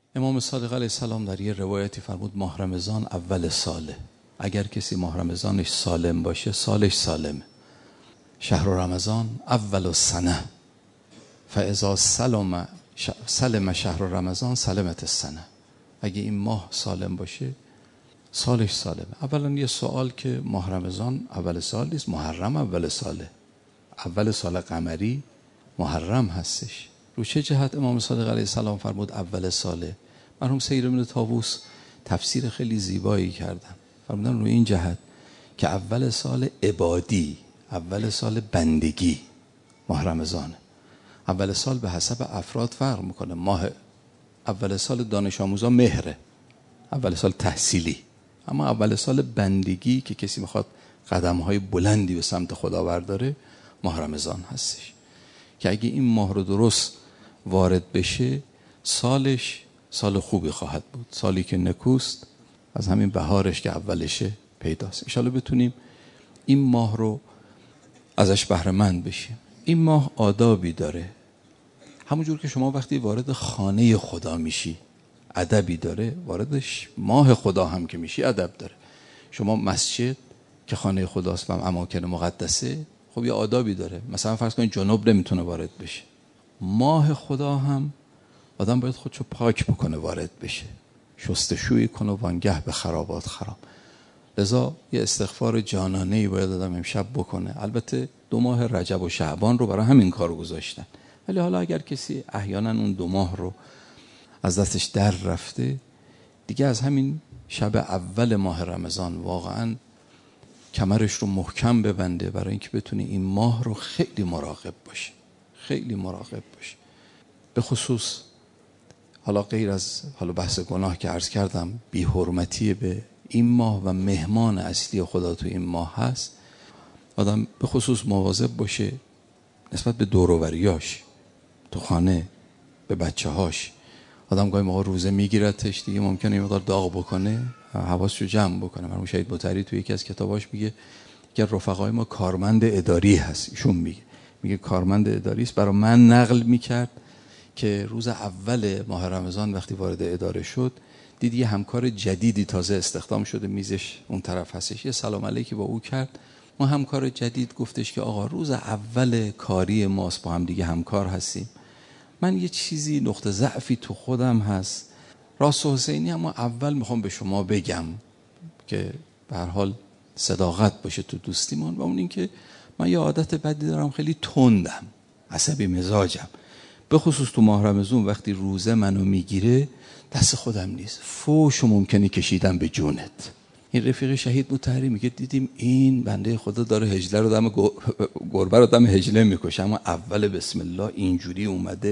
امام صادق علیه السلام در یه روایتی فرمود ماه رمضان اول ساله. اگر کسی ماه رمضانش سالم باشه سالش سالمه. شهر رمضان اول السنه فاذا سلم شهر رمضان سلمت السنه. اگه این ماه سالم باشه سالش سالمه. اولا یه سوال که ماه رمضان اول سال نیست، محرم اول ساله. اول سال قمری محرم هستش. رو چه جهت امام صادق علیه السلام فرمود اول ساله؟ مرحوم سید بن طاووس تفسیر خیلی زیبایی کردن. فرمودن رو این جهت که اول سال عبادی، اول سال بندگی ماه رمضانه. اول سال به حسب افراد فرق میکنه. ماه اول سال دانش آموزا مهره، اول سال تحصیلی. اما اول سال بندگی که کسی میخواد قدم‌های بلندی به سمت خدا برداره ماه رمضان هستش، که اگه این ماه رو درست وارد بشه سالش سال خوبی خواهد بود. سالی که نکوست از همین بهارش که اولشه پیداست. انشالله بتونیم این ماه رو ازش بهره مند بشیم. این ماه آدابی داره. همونجور که شما وقتی وارد خانه خدا میشی ادبی داره، وارد ماه خدا هم که میشی ادب داره. شما مسجد که خانه خداست و اماکن مقدسه، خب یه آدابی داره. مثلا فرض کنید جنوب نمیتونه وارد بشه. ماه خدا هم آدم باید خودشو پاک بکنه وارد بشه، شستشویی کنه وانگه به خرابات خراب. لذا یه استغفار جانانه‌ای باید آدم امشب بکنه. البته 2 ماه رجب و شعبان رو برای همین کار گذاشتن، ولی حالا اگر کسی احیانا اون 2 ماه رو از دستش در رفته، دیگه از همین شب اول ماه رمضان واقعا کمرش رو محکم ببنده برای اینکه بتونه این ماه رو خیلی مراقب باشه، خیلی مراقب باشه. به خصوص حالا غیر از بحث گناه که عرض کردم، بی حرمتی به این ماه و مهمان اصلی خدا تو این ماه هست، آدم به خصوص مواظب باشه نسبت به دور و بریاش، تو خانه، به بچه هاش. آدم گاهی موقع روزه میگیرتش، دیگه ممکنه یه مقدار داغ بکنه، حواسشو جمع بکنه. مرحوم شهید مطهری تو یکی از کتاباش میگه که رفقای ما کارمند اداری هست. ایشون میگه کارمند اداری است. برای من نقل میکرد که روز اول ماه رمضان وقتی وارد اداره شد دید یه همکار جدیدی تازه استخدام شده، میزش اون طرف هستش. یه سلام علیکی با او کرد. ما همکار جدید گفتش که آقا روز اول کاری ماست، با هم دیگه همکار هستیم، من یه چیزی نقطه ضعفی تو خودم هست، راست و حسینی، اما اول میخوام به شما بگم که به هر حال صداقت باشه تو دوستیمون. و اون این که من یه عادت بدی دارم، خیلی تندم، عصبی مزاجم، به خصوص تو ماه رمضان وقتی روزه منو میگیره دست خودم نیست، فوشو ممکنه کشیدم به جونت. این رفیق شهید مطهری میگه دیدیم این بنده خدا داره هجله رو دم گربه رو دم هجله میکشه، اما اول بسم الله اینجوری اومده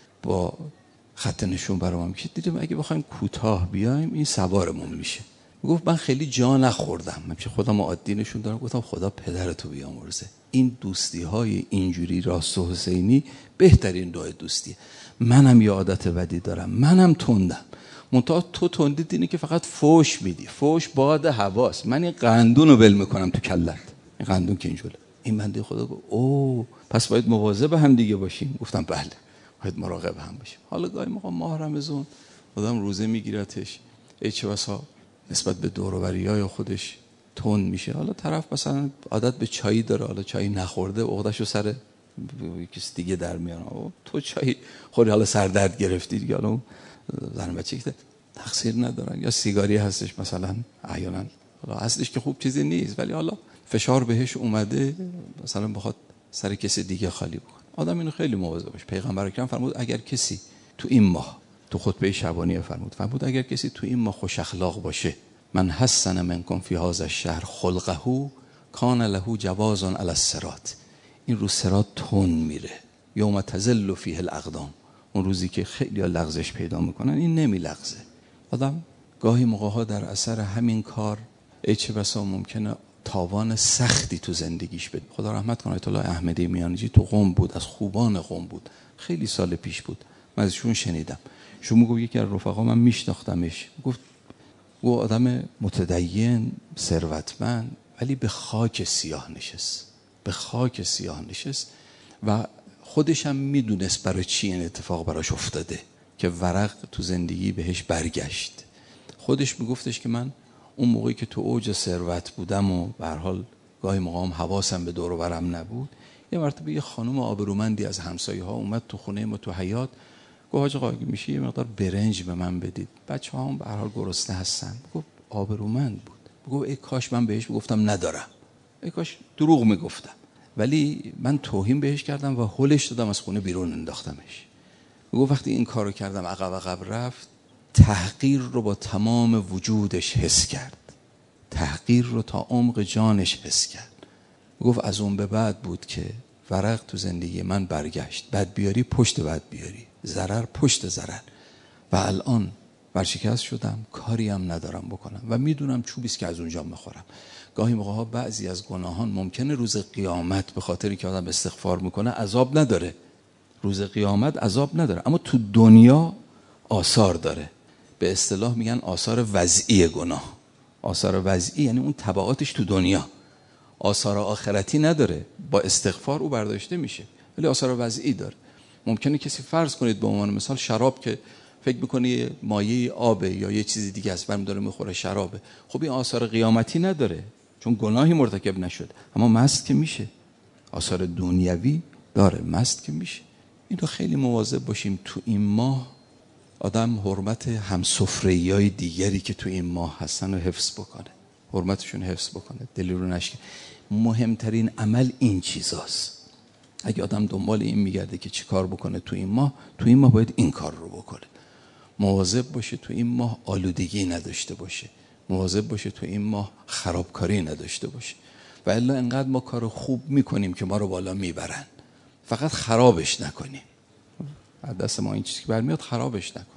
با خط نشون برام میشه. دیدیم اگه بخوایم کوتاه بیایم این سوارمون میشه. گفت من خیلی جا نخوردم، من چه خودم عادی نشون دارم. گفتم خدا پدرتو بیامرزه. این دوستی های اینجوری راست و حسینی بهترین نوع دوستیه. منم یه عادت بدی دارم، منم تندم، منتها تو تندید اینه که فقط فوش میدی، فوش باد هواست. من این قندون رو بل میکنم تو کلت، این قندون که اینجوره. این بنده خدا گفت اوه پس باید مواظب هم دیگه باشیم. گفتم بله باید مراقب هم باشیم. حالا گاهی موقع ماه رمضان آدم روزه میگیرتش، ای چه بسا نسبت به دور و بریای خودش تند میشه. حالا طرف مثلا عادت به چایی داره، حالا چایی نخورده عقده‌شو سر کسی دیگه در میاره. تو چای خوری حالا سر درد گرفتی دیگه، حالا زن بچه که تقصیر ندارن. یا سیگاری هستش مثلا احیانا، حالا اصلش که خوب چیزی نیست ولی حالا فشار بهش اومده مثلا بخواد سر کسی دیگه خالی بکنه. آدم اینو خیلی مواظب باشه. پیغمبر اکرم فرمود اگر کسی تو این ماه، تو خطبه شعبانی فرمود اگر کسی تو این ماه خوش اخلاق باشه، من حسن منکم فی هذا الشهر خلقه کان له جواز علی الصراط. این رو صراط تون میره، یوم تزل فیه الاقدام، اون روزی که خیلی لغزش پیدا میکنن این نمیلغزه. آدم گاهی موقع‌ها در اثر همین کار ای چه بسا ممکنه تاوان سختی تو زندگیش بده. خدا رحمت کنه آیت الله احمدی میانجی تو قم بود، از خوبان قم بود، خیلی سال پیش بود، من ازشون شنیدم. شما گفت یکی از رفقا من میشناختمش، گفت او آدم متدین ثروتمند ولی به خاک سیاه نشست، به خاک سیاه نشست و خودش هم میدونست برای چی این اتفاق براش افتاده. که ورق تو زندگی بهش برگشت. خودش میگفتش که من اون موقعی که تو اوج ثروت بودم و به هر حال گاهی موقع حواسم به دور و برم نبود، یه مرتبه یه خانم آبرومندی از همسایه ها اومد تو خونه ما تو حیاط، گفت حاج آقا میشه یه مقدار برنج به من بدید، بچه‌ها هم به هر حال گرسنه هستن. گفت آبرومند بود، گفت ای کاش من بهش میگفتم ندارم، ای کاش دروغ میگفتم، ولی من توهین بهش کردم و هولش دادم، از خونه بیرون انداختمش. گفت وقتی این کارو کردم عقب رفت، تحقیر رو با تمام وجودش حس کرد، تحقیر رو تا عمق جانش حس کرد. گفت از اون به بعد بود که ورق تو زندگی من برگشت، بد بیاری پشت بد بیاری، ضرر پشت ضرر، و الان ورشکست شدم، کاری هم ندارم بکنم و میدونم چوبیست که از اونجا میخورم. گاهی موقع ها بعضی از گناهان ممکنه روز قیامت به خاطری که آدم استغفار میکنه عذاب نداره، روز قیامت عذاب نداره، اما تو دنیا آثار داره. به اصطلاح میگن آثار وضعی گناه. آثار وضعی یعنی اون تبعاتش تو دنیا، آثار آخرتی نداره، با استغفار او برداشته میشه، ولی آثار وضعی داره. ممکنه کسی فرض کنید به عنوان مثال شراب که فکر میکنه مایه آبه یا یه چیزی دیگه است، برمی داره میخوره شرابه، خب این آثار قیامتی نداره چون گناهی مرتکب نشد، اما مست که میشه، آثار دنیوی داره، مست که میشه. این رو خیلی مواظب باشیم تو این ماه آدم حرمت همسفره‌ایای دیگری که تو این ماه هستن رو حفظ بکنه، حرمتشون حفظ بکنه، دلی رو نشکنه. مهمترین عمل این چیزاست. اگه آدم دنبال این میگرده که چی کار بکنه تو این ماه باید این کار رو بکنه. مواظب باشه تو این ماه آلودگی نداشته باشه، مواظب باشه تو این ماه خرابکاری نداشته باشه، و الا انقدر ما کار خوب میکنیم که ما رو بالا میبرن، فقط خرابش نکنیم. از دست ما این چیزی که برمیاد خرابش نکنیم.